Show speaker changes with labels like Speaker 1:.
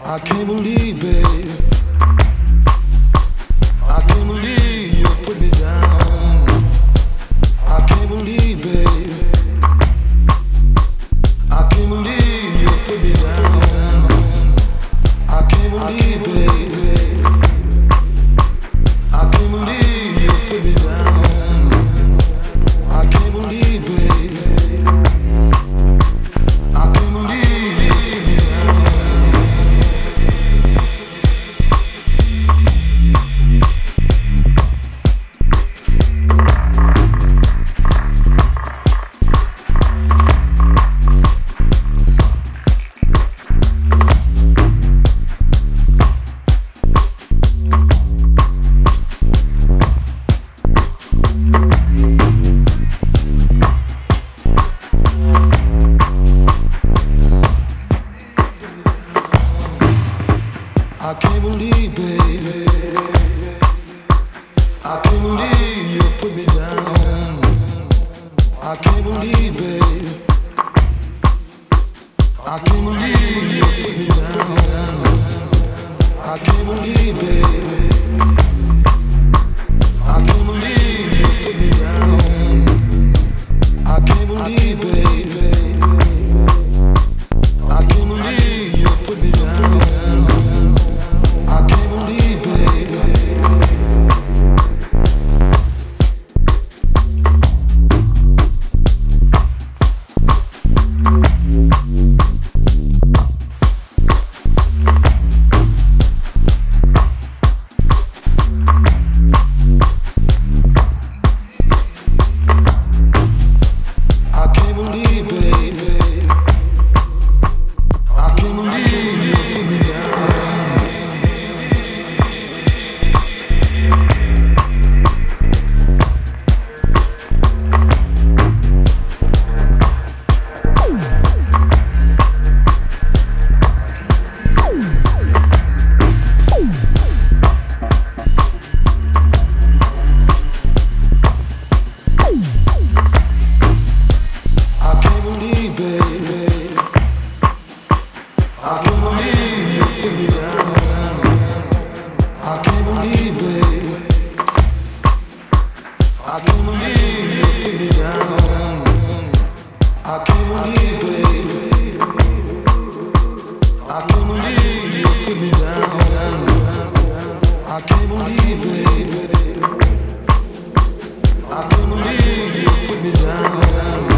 Speaker 1: I can't believe, babe. I can't believe you put me down. I can't believe, babe. I can't believe you put me down. I can't believe, babe. I can't believe you put me down. I can't believe, babe. I can't believe you put me down. I can't believe, baby. I can't believe you put me down. I can't believe, baby. I can't believe you put me down. I can't believe, baby. I can't believe you put me down. I can't believe, baby. I can't believe you put me down. I can't believe, baby. I can't believe, baby. I can't believe you put me down. I can't believe, baby. I can't believe you put me down. I can't believe, baby. I can't believe you put me down. I can't believe, baby. I can't believe you put me down. I can't believe, baby. I can't believe you put me down.